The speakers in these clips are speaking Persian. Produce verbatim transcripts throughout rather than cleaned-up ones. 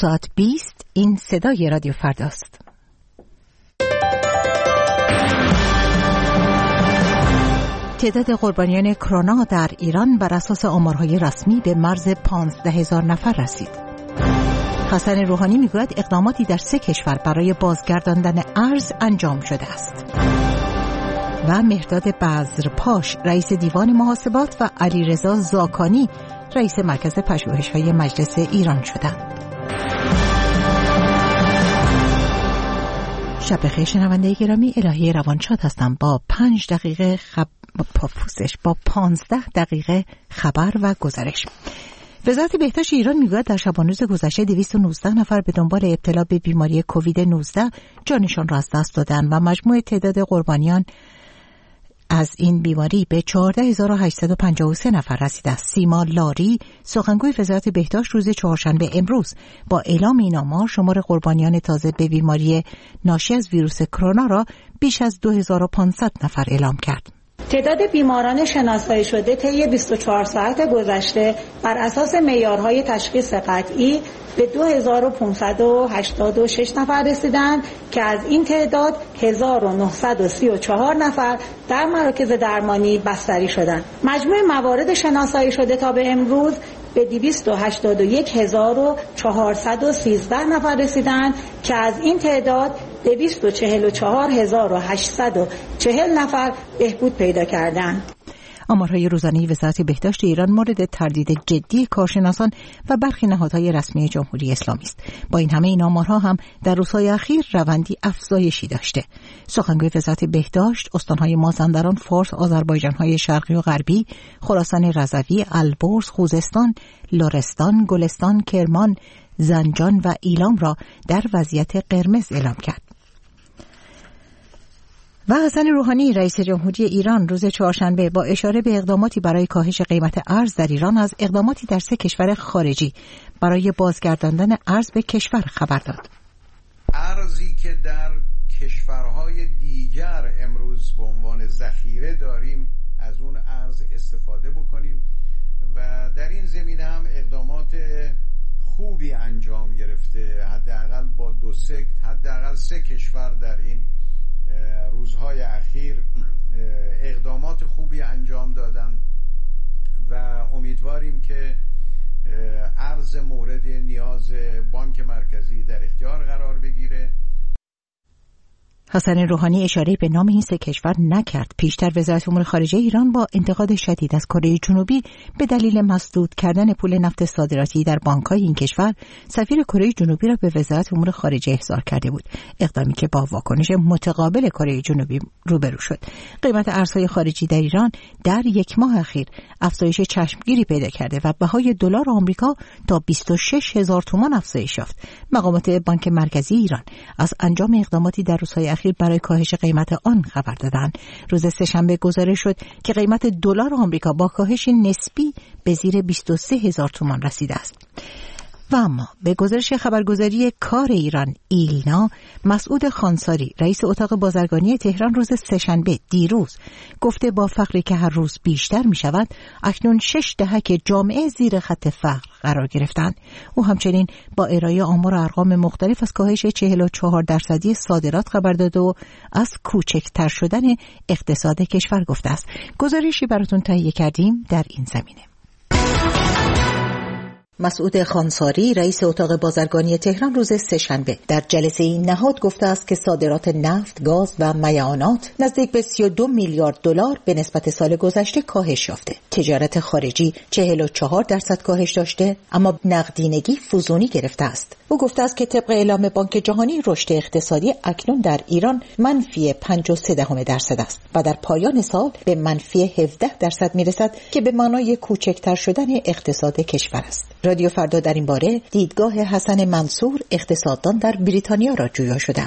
ساعت بیست این صدای رادیو فرداست. تعداد قربانیان کرونا در ایران بر اساس آمارهای رسمی به مرز پانزده هزار نفر رسید. حسن روحانی میگوید اقداماتی در سه کشور برای بازگرداندن ارز انجام شده است. و مهرداد بذرپاش رئیس دیوان محاسبات و علیرضا زاکانی رئیس مرکز پژوهش‌های مجلس ایران شدند. شب بخیر شنونده گرامی، الهی روانشاد هستم با پنج دقیقه خب... با پوزش با پانزده دقیقه خبر و گزارش. وزارت بهداشت ایران میگوید در شبانروز گذشته دویست و نوزده نفر به دنبال ابتلا به بیماری کووید نوزده جانشان را از دست دادند و مجموع تعداد قربانیان از این بیماری به چهارده هزار و هشتصد و پنجاه و سه نفر رسیده است. سیما لاری سخنگوی وزارت بهداشت روز چهارشنبه امروز با اعلام این آمار شمار قربانیان تازه به بیماری ناشی از ویروس کرونا را بیش از دو هزار و پانصد نفر اعلام کرد. تعداد بیماران شناسایی شده طی بیست و چهار ساعت گذشته بر اساس معیارهای تشخیص قطعی به دو هزار و پانصد و هشتاد و شش نفر رسیدند که از این تعداد هزار و نهصد و سی و چهار نفر در مراکز درمانی بستری شدند. مجموع موارد شناسایی شده تا به امروز به دویست و هشتاد و یک هزار و چهارصد و سیزده نفر رسیدند که از این تعداد دویست و چهل و چهار هزار و هشتصد و چهل نفر بهبود پیدا کردند. آمارهای روزانه وزارت بهداشت ایران مورد تردید جدی کارشناسان و برخی نهادهای رسمی جمهوری اسلامی است. با این همه این آمارها هم در روزهای اخیر روندی افزایشی داشته. سخنگوی وزارت بهداشت استانهای مازندران، فارس، آذربایجان‌های شرقی و غربی، خراسان رضوی، البرز، خوزستان، لرستان، گلستان، کرمان، زنجان و ایلام را در وضعیت قرمز اعلام کرد. و حسن روحانی رئیس جمهوری ایران روز چهارشنبه با اشاره به اقداماتی برای کاهش قیمت ارز در ایران از اقداماتی در سه کشور خارجی برای بازگرداندن ارز به کشور خبر داد. ارزی که در کشورهای دیگر امروز به عنوان ذخیره داریم از اون ارز استفاده بکنیم و در این زمینه هم اقدامات خوبی انجام گرفته. حداقل با دو سه حداقل سه کشور در این روزهای اخیر اقدامات خوبی انجام دادن و امیدواریم که ارز مورد نیاز بانک مرکزی در اختیار قرار بگیره. حسن روحانی اشاره به نام این سه کشور نکرد. پیشتر وزارت امور خارجه ایران با انتقاد شدید از کره جنوبی به دلیل مسدود کردن پول نفت صادراتی در بانک‌های این کشور سفیر کره جنوبی را به وزارت امور خارجه احضار کرده بود، اقدامی که با واکنش متقابل کره جنوبی روبرو شد. قیمت ارزهای خارجی در ایران در یک ماه اخیر افزایش چشمگیری پیدا کرده و بهای دلار آمریکا تا بیست و شش هزار تومان افزایش یافت. مقامات بانک مرکزی ایران از انجام اقداماتی در روزهای اخیر برای کاهش قیمت آن خبر دادند. روز سه‌شنبه گزارش شد که قیمت دلار آمریکا با کاهش نسبی به زیر بیست و سه هزار تومان رسیده است. و اما به گزارش خبرگزاری کار ایران ایلنا، مسعود خانساری رئیس اتاق بازرگانی تهران روز سه‌شنبه دیروز گفته با فقری که هر روز بیشتر می شود اکنون شش دهک جامعه زیر خط فقر قرار گرفتند. او همچنین با ارائه آمار و ارقام مختلف از کاهش چهل و چهار درصدی صادرات خبر داده و از کوچکتر شدن اقتصاد کشور گفته است. گزارشی براتون تهیه کردیم در این زمینه. مسعود خانساری رئیس اتاق بازرگانی تهران روز سه‌شنبه در جلسه این نهاد گفته است که صادرات نفت، گاز و معدنیات نزدیک به سی و دو میلیارد دلار به نسبت سال گذشته کاهش یافته. تجارت خارجی چهل و چهار درصد کاهش داشته، اما نقدینگی فزونی گرفته است. او گفته است که طبق اعلام بانک جهانی رشد اقتصادی اکنون در ایران منفی پنجاه و سه دهم درصد است و در پایان سال به منفی هفده درصد میرسد که به معنای کوچکتر شدن اقتصاد کشور است. رادیو فردا در این باره دیدگاه حسن منصور اقتصاددان در بریتانیا را جویا شده است.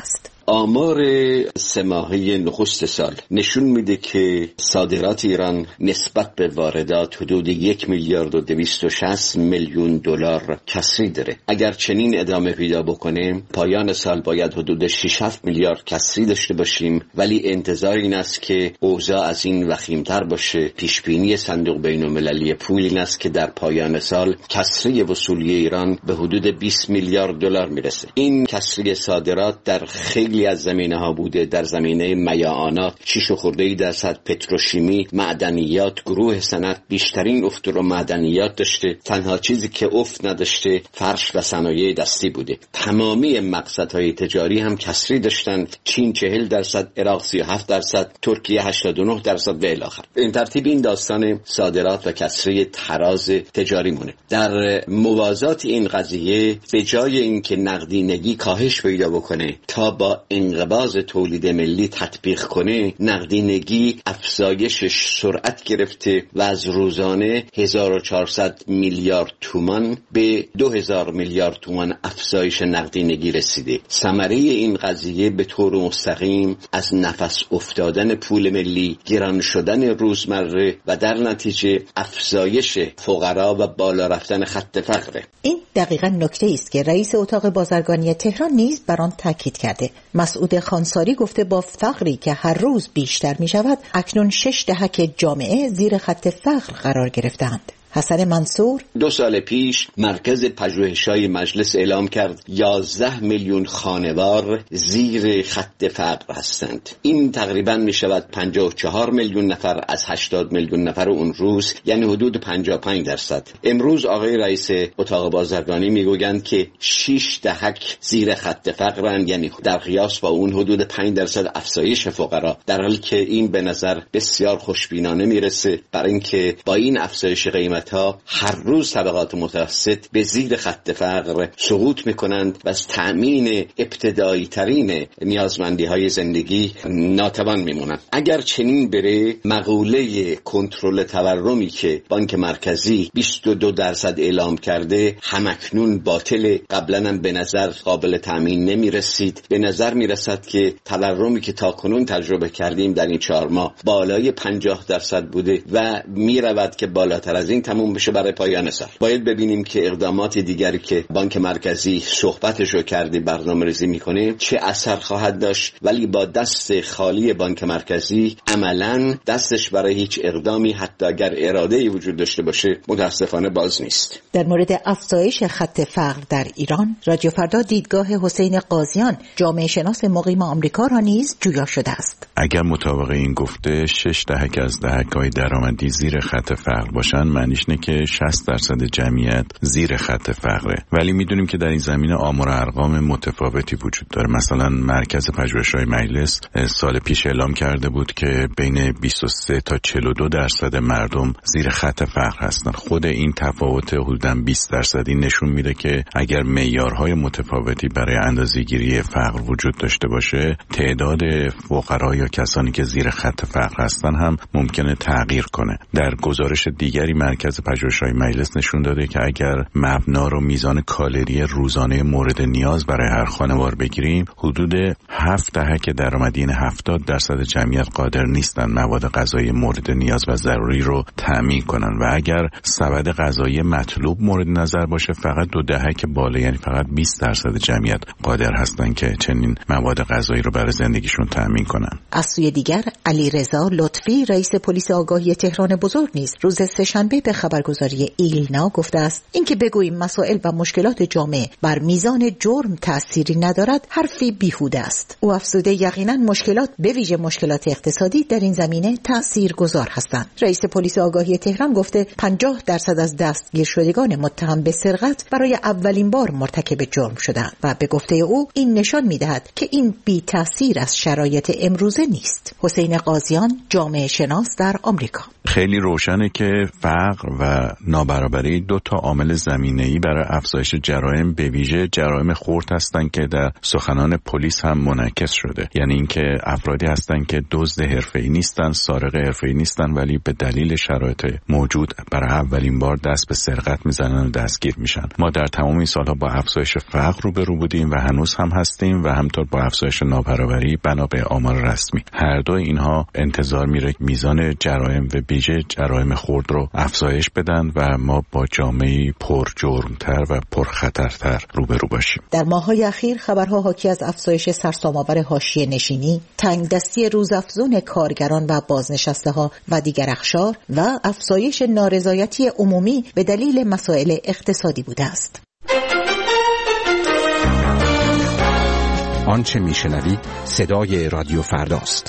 آمار سه ماهه نخست سال نشون میده که صادرات ایران نسبت به واردات حدود یک میلیارد و دویست و شصت میلیون دلار کسری داره. اگر چنین ادامه پیدا بکنه پایان سال باید حدود شش هفت میلیارد کسری داشته باشیم، ولی انتظار این است که اوضاع از این وخیمتر باشه. پیش بینی صندوق بین‌المللی پول این است که در پایان سال کسری وصولی ایران به حدود بیست میلیارد دلار میرسه. این کسری صادرات در خیلی از زمینه‌ها بوده. در زمینه میعانات شش و خورده درصد، پتروشیمی، معدنیات، گروه صنعت بیشترین افت رو معدنیات داشته. تنها چیزی که افت نداشته فرش و صنایع دستی بوده. تمامی مقصدهای تجاری هم کسری داشتند. چین چهل درصد، عراق سی و هفت درصد، ترکیه هشتاد و نه درصد و الی آخر. این ترتیب این داستان صادرات و کسری تراز تجاری مونه. در موازات این قضیه به جای اینکه نقدینگی کاهش پیدا بکنه تا با انقباض تولید ملی تطبیق کنه، نقدینگی افزایشش سرعت گرفته و از روزانه هزار و چهارصد میلیارد تومان به دو هزار میلیارد تومان افزایش نقدینگی رسیده. ثمره این قضیه به طور مستقیم از نفس افتادن پول ملی، گران شدن روزمره و در نتیجه افزایش فقرا و بالا رفتن خط فقره. این دقیقاً نکته است که رئیس اتاق بازرگانی تهران نیز بر آن تاکید کرده. مسعود خانساری گفته با فقری که هر روز بیشتر می شود اکنون شش دهک جامعه زیر خط فقر قرار گرفتند. حسن منصور دو سال پیش مرکز پژوهش‌های مجلس اعلام کرد یازده میلیون خانوار زیر خط فقر هستند. این تقریباً می شود پنجاه و چهار میلیون نفر از هشتاد میلیون نفر اون روز، یعنی حدود پنجاه و پنج درصد. امروز آقای رئیس اتاق بازرگانی میگویند که شش دهک زیر خط فقرند، یعنی در قیاس با اون حدود پنج درصد افزایش فقرا، در حالی که این به نظر بسیار خوشبینانه میرسه، برای اینکه با این افزایش قیمت ها هر روز طبقات متوسط به زیر خط فقر سقوط میکنند و از تأمین ابتدایی ترین نیازمندی های زندگی ناتوان میمونند. اگر چنین بره، مقوله کنترل تورمی که بانک مرکزی بیست و دو درصد اعلام کرده همکنون باطل. قبلا هم به نظر قابل تأمین نمیرسید. به نظر میرسد که تورمی که تاکنون تجربه کردیم در این چهار ماه بالای پنجاه درصد بوده و میرود که بالاتر از این تموم بشه برای پایان سال. باید ببینیم که اقدامات دیگری که بانک مرکزی صحبتشو کرده برنامه‌ریزی میکنه چه اثر خواهد داشت، ولی با دست خالی بانک مرکزی عملاً دستش برای هیچ اقدامی حتی اگر اراده‌ای وجود داشته باشه متاسفانه باز نیست. در مورد افزایش خط فقر در ایران، رادیو فردا دیدگاه حسین قاضیان، جامعه شناس مقیم آمریکا را نیز جویا شده است. اگر مطابق این گفته شش دهک از دهک‌های درآمدی زیر خط فقر باشن، معنیش اینه که شصت درصد جمعیت زیر خط فقره. ولی میدونیم که در این زمینه آمار و ارقام متفاوتی وجود داره. مثلا مرکز پژوهش‌های مجلس سال پیش اعلام کرده بود که بین بیست و سه تا چهل و دو درصد مردم زیر خط فقر هستن. خود این تفاوت حدوداً بیست درصدی نشون میده که اگر معیارهای متفاوتی برای اندازه‌گیری فقر وجود داشته باشه، تعداد فقرا یا کسانی که زیر خط فقر هستن هم ممکنه تغییر کنه. در گزارش دیگری مرکز پژوهش‌های مجلس نشون داده که اگر مبنا رو میزان کالری روزانه مورد نیاز برای هر خانوار بگیریم، حدود هفت دهک درآمدی این هفتاد درصد جمعیت قادر نیستن مواد غذایی مورد نیاز و ضروری رو تامین کنن و اگر سبد غذایی مطلوب مورد نظر باشه، فقط دو دهک بالا، یعنی فقط بیست درصد جمعیت قادر هستن که چنین مواد غذایی رو برای زندگیشون تامین کنن. از سوی دیگر علیرضا لطفی رئیس پلیس آگاهی تهران بزرگ نیز روز سه‌شنبه به خبرگزاری ایلنا گفته است اینکه بگوییم مسائل و مشکلات جامعه بر میزان جرم تأثیری ندارد حرفی بیهوده است. او افزوده یقینا مشکلات به ویژه مشکلات اقتصادی در این زمینه تأثیرگذار هستند. رئیس پلیس آگاهی تهران گفته پنجاه درصد از دستگیر شدگان متهم به سرقت برای اولین بار مرتکب جرم شدند و به گفته او این نشان می‌دهد که این بی تأثیر از شرایط امروزه نیست. حسین قاضیان، جامعه شناس در آمریکا. خیلی روشنه که فقر فقر و نابرابری دو تا عامل زمینه‌ای برای افزایش جرایم به ویژه جرایم خرد هستند که در سخنان پلیس هم منعکس شده. یعنی اینکه افرادی هستند که دزد حرفه‌ای نیستن، سارق حرفه‌ای نیستن، ولی به دلیل شرایط موجود برای اولین بار دست به سرقت میزنن و دستگیر میشن. ما در تمام این سالها با افزایش فقر روبرو بودیم و هنوز هم هستیم و همطور با افزایش نابرابری بنا به آمار رسمی. هر دو اینها انتظار میره میزان جرایم و ویژه جرایم خرد رو افزایش بدن و ما با جامعه‌ای پر جرم‌تر و پرخطرتر روبرو باشیم. در ماه‌های اخیر خبرها حاکی از افزایش سرسام‌آور حاشیه نشینی، تنگ دستی روزافزون کارگران و بازنشسته‌ها و دیگر اقشار و افزایش نارضایتی عمومی به دلیل مسائل اقتصادی بوده است. آنچه میشنوید صدای رادیو فرداست.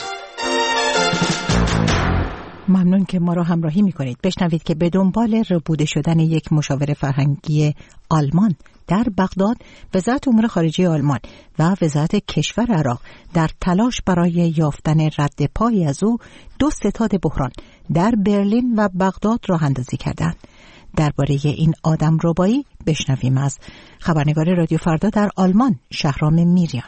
ممنون که ما را همراهی میکنید. بشنوید که به دنبال ربوده شدن یک مشاور فرهنگی آلمان در بغداد، وزارت امور خارجه آلمان و وزارت کشور عراق در تلاش برای یافتن رد پای از او دو ستاد بحران در برلین و بغداد راه اندازی کردند. درباره این آدم ربایی بشنویم از خبرنگار رادیو فردا در آلمان، شهرام میریان.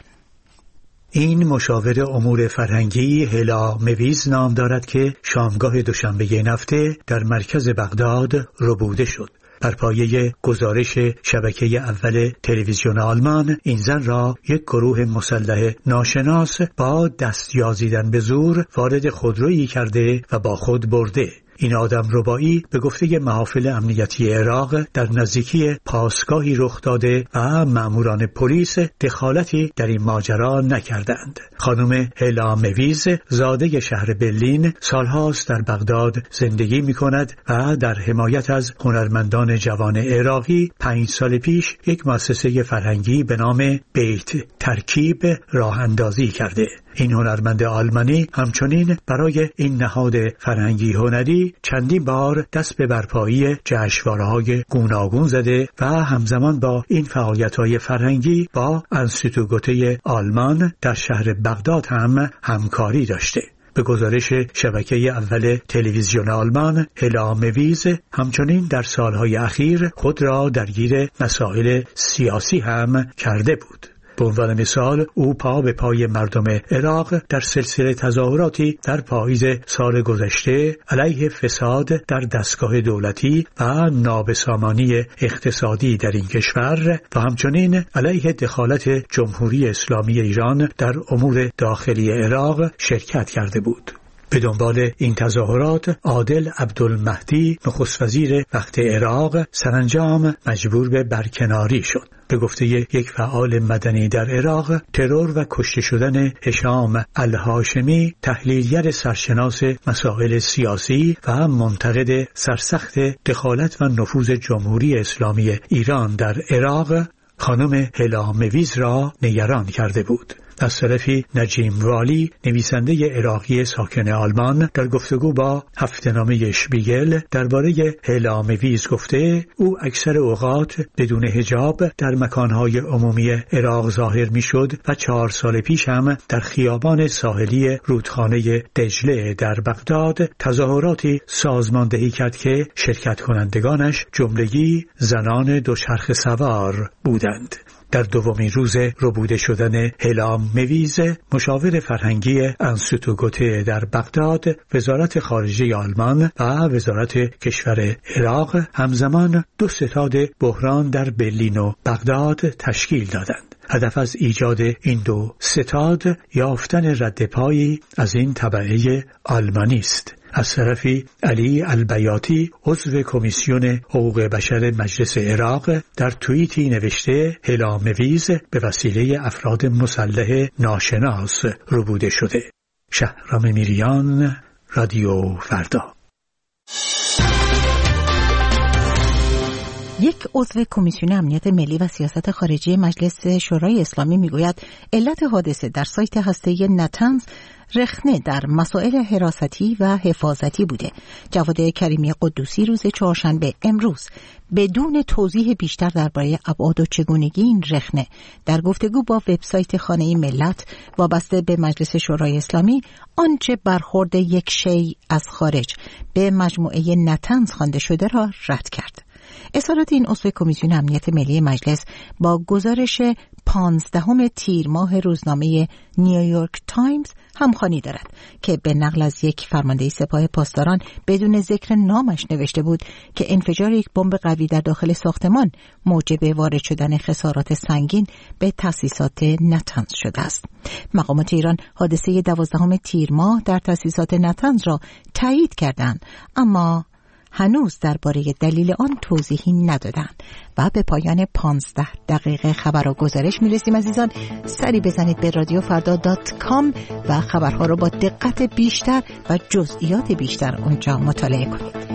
این مشاور امور فرهنگی هلا مویز نام دارد که شامگاه دوشنبه این هفته در مرکز بغداد ربوده شد. بر پایه گزارش شبکه اول تلویزیون آلمان، این زن را یک گروه مسلح ناشناس با دست یازیدن به زور وارد خودرویی کرده و با خود برده. این آدم ربایی به گفته محافل امنیتی عراق در نزدیکی پاسگاهی رخ داده و مأموران پلیس دخالتی در این ماجرا نکردند. خانم هلا مویز زاده شهر برلین سالهاست در بغداد زندگی می کند و در حمایت از هنرمندان جوان عراقی پنج سال پیش یک مؤسسه فرهنگی به نام بیت ترکیب راه اندازی کرده. این هنرمند آلمانی همچنین برای این نهاد فرهنگی هنری چندین بار دست به برپایی جشنواره‌های گوناگون زده و همزمان با این فعالیت‌های فرهنگی با انستیتوگوته آلمان در شهر بغداد هم همکاری داشته. به گزارش شبکه اول تلویزیون آلمان، هلا مویز همچنین در سالهای اخیر خود را درگیر مسائل سیاسی هم کرده بود. به عنوان مثال او پا به پای مردم عراق در سلسله تظاهراتی در پاییز سال گذشته علیه فساد در دستگاه دولتی و نابسامانی اقتصادی در این کشور و همچنین علیه دخالت جمهوری اسلامی ایران در امور داخلی عراق شرکت کرده بود. به دنبال این تظاهرات عادل عبدالمهدی نخست وزیر وقت عراق سرانجام مجبور به برکناری شد. به گفته یک فعال مدنی در عراق، ترور و کشته شدن هشام الهاشمی، تحلیلگر سرشناس مسائل سیاسی و منتقد سرسخت دخالت و نفوذ جمهوری اسلامی ایران در عراق، خانم هلا مویز را نگران کرده بود. از طرفی نجیم والی، نویسنده عراقی ساکن آلمان، در گفتگو با هفته‌نامه شپیگل درباره هلا مویز گفته او اکثر اوقات بدون حجاب در مکانهای عمومی عراق ظاهر میشد و چهار سال پیش هم در خیابان ساحلی رودخانه دجله در بغداد تظاهراتی سازماندهی کرد که شرکت کنندگانش جملگی زنان دوچرخه سوار بودند. در دومین روز ربوده شدن هلا مویز، مشاور فرهنگی انستیتوگوته در بغداد، وزارت خارجه آلمان و وزارت کشور عراق همزمان دو ستاد بحران در برلین و بغداد تشکیل دادند. هدف از ایجاد این دو ستاد یافتن رد پایی از این تبعه آلمانی است. از طرفی علی البیاتی، عضو کمیسیون حقوق بشر مجلس عراق، در توییتی نوشته هلا مویز به وسیله افراد مسلح ناشناس ربوده شده. شهرام میریان، رادیو فردا. یک عضو کمیسیون امنیت ملی و سیاست خارجی مجلس شورای اسلامی میگوید علت حادثه در سایت هسته‌ای نتنز رخنه در مسائل حراستی و حفاظتی بوده. جواد کریمی قدوسی روز چهارشنبه امروز بدون توضیح بیشتر درباره ابعاد و چگونگی این رخنه در گفتگو با وبسایت خانه ملت وابسته به مجلس شورای اسلامی آنچه برخورد یک شیء از خارج به مجموعه نتنز خوانده شده را رد کرد. اظهارات این عضو کمیسیون امنیت ملی مجلس با گزارش پانزدهم تیر ماه روزنامه نیویورک تایمز همخوانی دارد که به نقل از یک فرمانده سپاه پاسداران بدون ذکر نامش نوشته بود که انفجار یک بمب قوی در داخل ساختمان موجب وارد شدن خسارات سنگین به تأسیسات نتنز شده است. مقامات ایران حادثه دوازدهم تیر ماه در تأسیسات نتنز را تایید کردند، اما هنوز درباره دلیل آن توضیحی ندادند. و به پایان پانزده دقیقه خبر و گزارش میرسیم عزیزان. سری بزنید به رادیو فردا دات کام و خبرها رو با دقت بیشتر و جزئیات بیشتر اونجا مطالعه کنید.